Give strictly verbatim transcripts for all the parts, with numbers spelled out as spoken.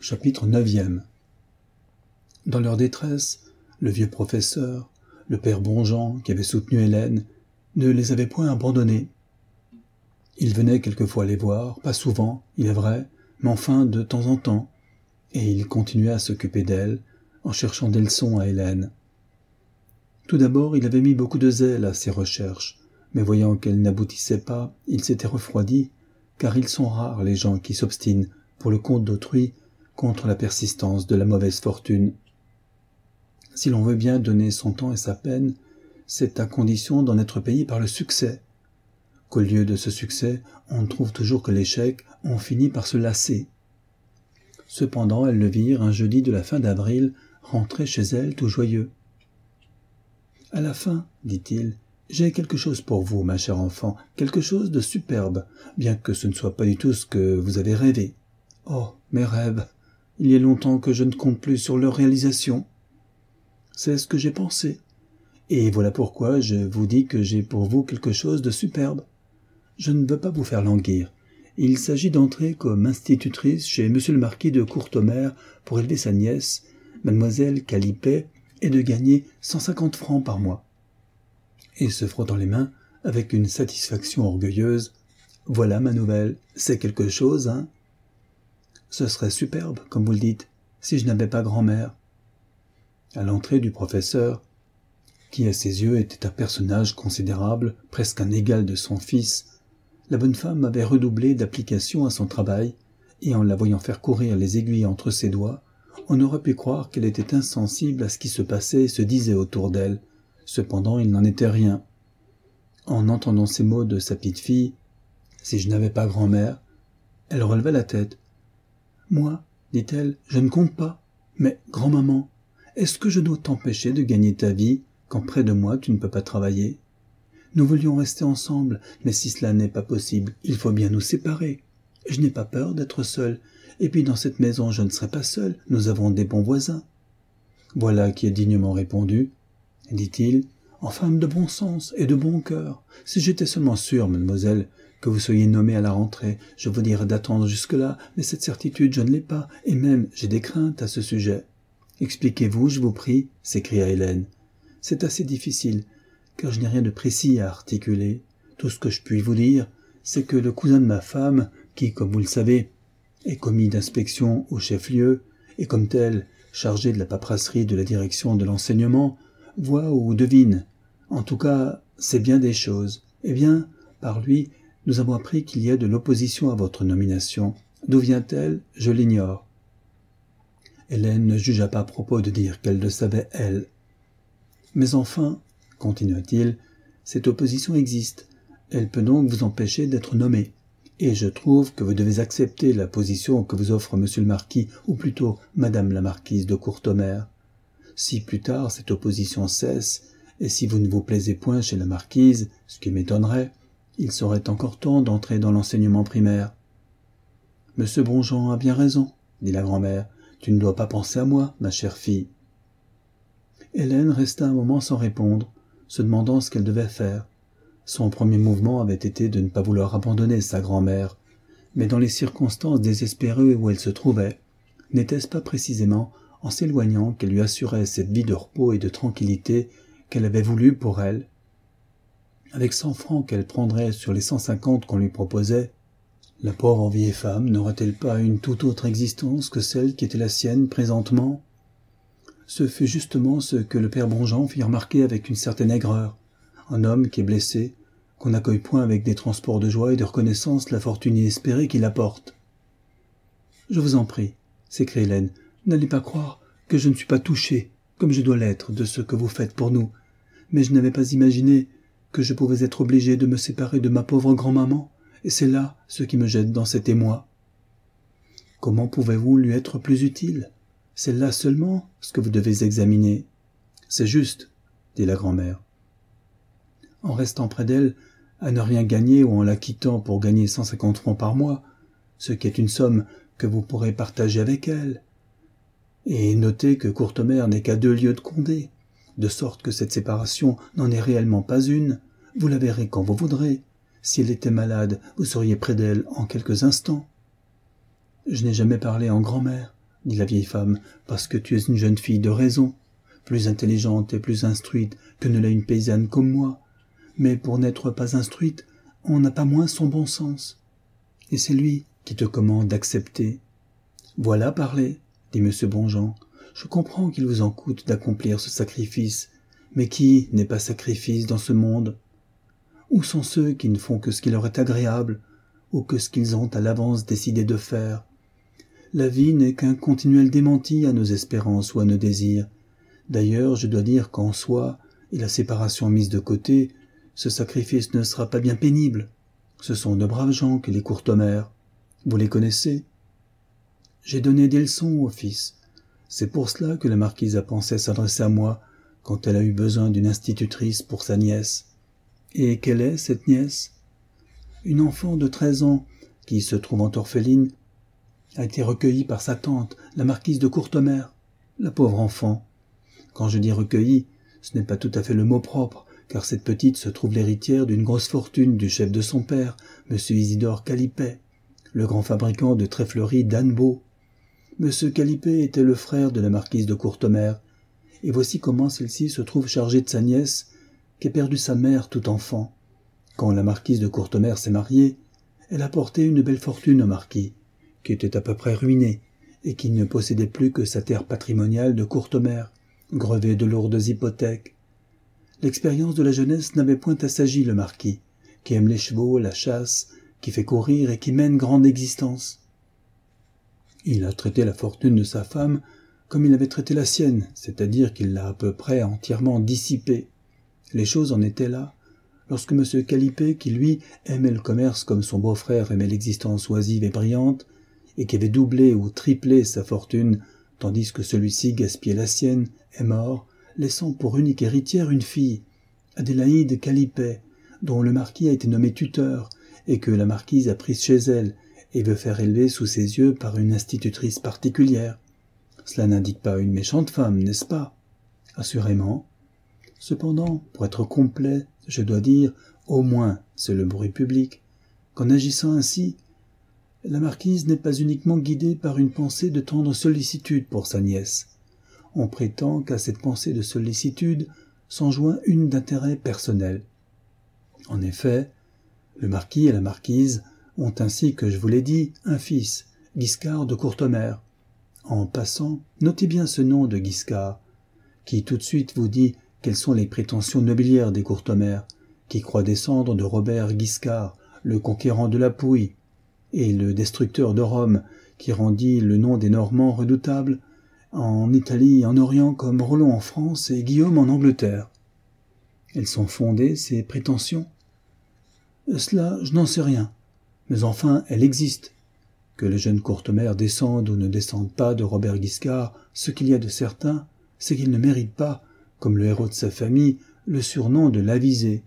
Chapitre neuvième. Dans leur détresse, le vieux professeur, le père Bonjean, qui avait soutenu Hélène, ne les avait point abandonnés. Il venait quelquefois les voir, pas souvent, il est vrai, mais enfin de temps en temps, et il continuait à s'occuper d'elle, en cherchant des leçons à Hélène. Tout d'abord, il avait mis beaucoup de zèle à ses recherches, mais voyant qu'elles n'aboutissaient pas, il s'était refroidi, car ils sont rares les gens qui s'obstinent, pour le compte d'autrui, contre la persistance de la mauvaise fortune. Si l'on veut bien donner son temps et sa peine, c'est à condition d'en être payé par le succès, qu'au lieu de ce succès, on ne trouve toujours que l'échec, on finit par se lasser. Cependant, elles le virent un jeudi de la fin d'avril, rentrer chez elles tout joyeux. « À la fin, dit-il, j'ai quelque chose pour vous, ma chère enfant, quelque chose de superbe, bien que ce ne soit pas du tout ce que vous avez rêvé. Oh, mes rêves, il y a longtemps que je ne compte plus sur leur réalisation. C'est ce que j'ai pensé, et voilà pourquoi je vous dis que j'ai pour vous quelque chose de superbe. Je ne veux pas vous faire languir. Il s'agit d'entrer comme institutrice chez monsieur le marquis de Courtomère pour élever sa nièce, mademoiselle Calipet, et de gagner cent cinquante francs par mois. » Et se frottant les mains, avec une satisfaction orgueilleuse, « Voilà ma nouvelle, c'est quelque chose, hein ? Ce serait superbe, comme vous le dites, si je n'avais pas grand-mère. » À l'entrée du professeur, qui à ses yeux était un personnage considérable, presque un égal de son fils, la bonne femme avait redoublé d'application à son travail, et en la voyant faire courir les aiguilles entre ses doigts, on aurait pu croire qu'elle était insensible à ce qui se passait et se disait autour d'elle. Cependant, il n'en était rien. En entendant ces mots de sa petite fille, « Si je n'avais pas grand-mère », elle releva la tête. « Moi, dit-elle, je ne compte pas. Mais, grand-maman, est-ce que je dois t'empêcher de gagner ta vie quand près de moi tu ne peux pas travailler ? Nous voulions rester ensemble, mais si cela n'est pas possible, il faut bien nous séparer. Je n'ai pas peur d'être seule, et puis dans cette maison je ne serai pas seule, nous avons des bons voisins. » Voilà qui est dignement répondu, dit-il, en femme de bon sens et de bon cœur. Si j'étais seulement sûr, mademoiselle, que vous soyez nommée à la rentrée, je vous dirais d'attendre jusque-là, mais cette certitude je ne l'ai pas, et même j'ai des craintes à ce sujet. « Expliquez-vous, je vous prie, » s'écria Hélène. « C'est assez difficile, car je n'ai rien de précis à articuler. Tout ce que je puis vous dire, c'est que le cousin de ma femme, qui, comme vous le savez, est commis d'inspection au chef-lieu, et comme tel, chargé de la paperasserie de la direction de l'enseignement, voit ou devine. En tout cas, c'est bien des choses. Eh bien, par lui, nous avons appris qu'il y a de l'opposition à votre nomination. D'où vient-elle ? Je l'ignore. » Hélène ne jugea pas à propos de dire qu'elle le savait, elle. « Mais enfin, continua-t-il, cette opposition existe. Elle peut donc vous empêcher d'être nommé. Et je trouve que vous devez accepter la position que vous offre monsieur le marquis, ou plutôt madame la marquise de Courtomère. Si plus tard cette opposition cesse, et si vous ne vous plaisez point chez la marquise, ce qui m'étonnerait, il serait encore temps d'entrer dans l'enseignement primaire. »« Monsieur Bonjean a bien raison, » dit la grand-mère. « Tu ne dois pas penser à moi, ma chère fille. » Hélène resta un moment sans répondre, se demandant ce qu'elle devait faire. Son premier mouvement avait été de ne pas vouloir abandonner sa grand-mère, mais dans les circonstances désespérées où elle se trouvait, n'était-ce pas précisément en s'éloignant qu'elle lui assurait cette vie de repos et de tranquillité qu'elle avait voulu pour elle? Avec cent francs qu'elle prendrait sur les cent cinquante qu'on lui proposait, la pauvre vieille femme n'aurait-elle pas une toute autre existence que celle qui était la sienne présentement? Ce fut justement ce que le père Bonjean fit remarquer avec une certaine aigreur. Un homme qui est blessé, qu'on n'accueille point avec des transports de joie et de reconnaissance la fortune inespérée qu'il apporte. « Je vous en prie, » s'écria Hélène, « n'allez pas croire que je ne suis pas touchée, comme je dois l'être, de ce que vous faites pour nous. Mais je n'avais pas imaginé que je pouvais être obligée de me séparer de ma pauvre grand-maman, et c'est là ce qui me jette dans cet émoi. Comment pouvez-vous lui être plus utile ? C'est là seulement ce que vous devez examiner. »« C'est juste, » dit la grand-mère. En restant près d'elle, à ne rien gagner ou en la quittant pour gagner cent cinquante francs par mois, ce qui est une somme que vous pourrez partager avec elle. Et notez que Courtomère n'est qu'à deux lieues de Condé, de sorte que cette séparation n'en est réellement pas une. Vous la verrez quand vous voudrez. Si elle était malade, vous seriez près d'elle en quelques instants. Je n'ai jamais parlé en grand-mère, dit la vieille femme, parce que tu es une jeune fille de raison, plus intelligente et plus instruite que ne l'est une paysanne comme moi. Mais pour n'être pas instruite, on n'a pas moins son bon sens. Et c'est lui qui te commande d'accepter. Voilà parler, dit M. Bonjean. Je comprends qu'il vous en coûte d'accomplir ce sacrifice, mais qui n'est pas sacrifice dans ce monde? Où sont ceux qui ne font que ce qui leur est agréable, ou que ce qu'ils ont à l'avance décidé de faire? La vie n'est qu'un continuel démenti à nos espérances ou à nos désirs. D'ailleurs, je dois dire qu'en soi, et la séparation mise de côté, ce sacrifice ne sera pas bien pénible. Ce sont de braves gens que les Courtemer. Vous les connaissez? J'ai donné des leçons au fils. C'est pour cela que la marquise a pensé s'adresser à moi quand elle a eu besoin d'une institutrice pour sa nièce. Et quelle est cette nièce? Une enfant de treize ans qui, se trouvant orpheline, a été recueillie par sa tante, la marquise de Courtemer. La pauvre enfant. Quand je dis recueillie, ce n'est pas tout à fait le mot propre, car cette petite se trouve l'héritière d'une grosse fortune du chef de son père, M. Isidore Calipet, le grand fabricant de tréfleries d'Annebault. M. Calipet était le frère de la marquise de Courtemer, et voici comment celle-ci se trouve chargée de sa nièce, qui a perdu sa mère tout enfant. Quand la marquise de Courtemer s'est mariée, elle a porté une belle fortune au marquis, qui était à peu près ruiné, et qui ne possédait plus que sa terre patrimoniale de Courtemer, grevée de lourdes hypothèques. L'expérience de la jeunesse n'avait point assagi le marquis, qui aime les chevaux, la chasse, qui fait courir et qui mène grande existence. Il a traité la fortune de sa femme comme il avait traité la sienne, c'est-à-dire qu'il l'a à peu près entièrement dissipée. Les choses en étaient là, lorsque M. Calipet, qui lui aimait le commerce comme son beau-frère aimait l'existence oisive et brillante, et qui avait doublé ou triplé sa fortune, tandis que celui-ci gaspillait la sienne, est mort, laissant pour unique héritière une fille, Adélaïde Calipet, dont le marquis a été nommé tuteur, et que la marquise a prise chez elle, et veut faire élever sous ses yeux par une institutrice particulière. Cela n'indique pas une méchante femme, n'est-ce pas? Assurément. Cependant, pour être complet, je dois dire, au moins, c'est le bruit public, qu'en agissant ainsi, la marquise n'est pas uniquement guidée par une pensée de tendre sollicitude pour sa nièce. On prétend qu'à cette pensée de sollicitude s'en joint une d'intérêt personnel. En effet, le marquis et la marquise ont ainsi que je vous l'ai dit, un fils, Guiscard de Courtemer. En passant, notez bien ce nom de Guiscard, qui tout de suite vous dit quelles sont les prétentions nobiliaires des Courtemer, qui croient descendre de Robert Guiscard, le conquérant de la Pouille, et le destructeur de Rome, qui rendit le nom des Normands redoutable, en Italie et en Orient comme Roland en France et Guillaume en Angleterre. Elles sont fondées, ces prétentions? Cela, je n'en sais rien, mais enfin, elles existent. Que le jeune Courtemer descende ou ne descende pas de Robert Guiscard, ce qu'il y a de certain, c'est qu'il ne mérite pas, comme le héros de sa famille, le surnom de l'avisé.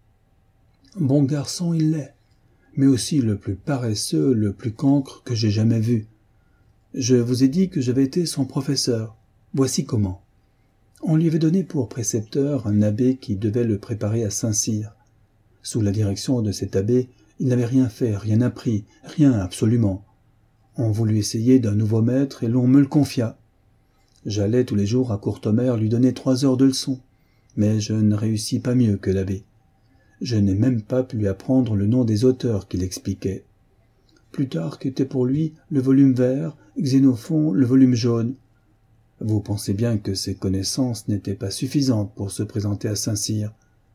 Bon garçon il l'est, mais aussi le plus paresseux, le plus cancre que j'ai jamais vu. Je vous ai dit que j'avais été son professeur. Voici comment. On lui avait donné pour précepteur un abbé qui devait le préparer à Saint-Cyr. Sous la direction de cet abbé, il n'avait rien fait, rien appris, rien absolument. On voulut essayer d'un nouveau maître et l'on me le confia. J'allais tous les jours à Courtemer lui donner trois heures de leçons, mais je ne réussis pas mieux que l'abbé. Je n'ai même pas pu lui apprendre le nom des auteurs qu'il expliquait. Plutarque était pour lui le volume vert, Xénophon le volume jaune. Vous pensez bien que ces connaissances n'étaient pas suffisantes pour se présenter à Saint-Cyr.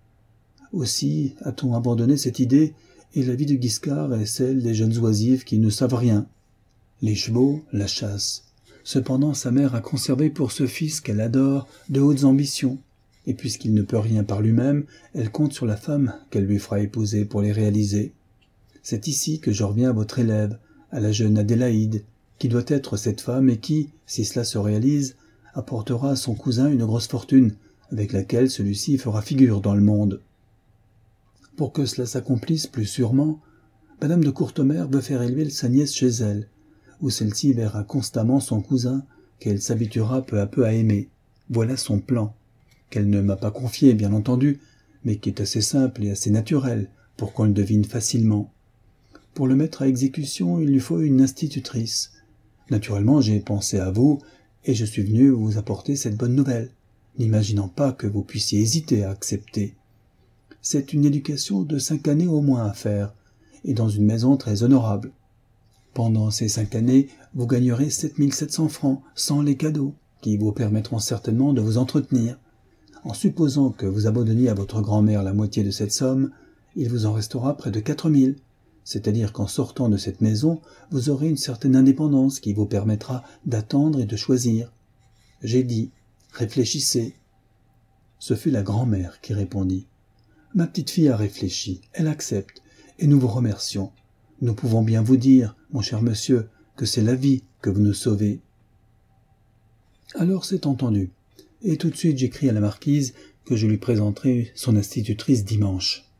Aussi a-t-on abandonné cette idée, et la vie de Guiscard est celle des jeunes oisifs qui ne savent rien. Les chevaux, la chasse. Cependant sa mère a conservé pour ce fils qu'elle adore de hautes ambitions, et puisqu'il ne peut rien par lui-même, elle compte sur la femme qu'elle lui fera épouser pour les réaliser. C'est ici que je reviens à votre élève, à la jeune Adélaïde, qui doit être cette femme et qui, si cela se réalise, apportera à son cousin une grosse fortune, avec laquelle celui-ci fera figure dans le monde. Pour que cela s'accomplisse plus sûrement, Madame de Courtemer veut faire élever sa nièce chez elle, où celle-ci verra constamment son cousin, qu'elle s'habituera peu à peu à aimer. Voilà son plan, qu'elle ne m'a pas confié, bien entendu, mais qui est assez simple et assez naturel, pour qu'on le devine facilement. Pour le mettre à exécution, il lui faut une institutrice. Naturellement, j'ai pensé à vous, et je suis venu vous apporter cette bonne nouvelle, n'imaginant pas que vous puissiez hésiter à accepter. C'est une éducation de cinq années au moins à faire, et dans une maison très honorable. Pendant ces cinq années, vous gagnerez sept mille sept cents francs, sans les cadeaux, qui vous permettront certainement de vous entretenir. En supposant que vous abandonniez à votre grand-mère la moitié de cette somme, il vous en restera près de quatre mille. C'est-à-dire qu'en sortant de cette maison, vous aurez une certaine indépendance qui vous permettra d'attendre et de choisir. J'ai dit, réfléchissez. Ce fut la grand-mère qui répondit. Ma petite fille a réfléchi, elle accepte, et nous vous remercions. Nous pouvons bien vous dire, mon cher monsieur, que c'est la vie que vous nous sauvez. Alors c'est entendu, et tout de suite j'écris à la marquise que je lui présenterai son institutrice dimanche.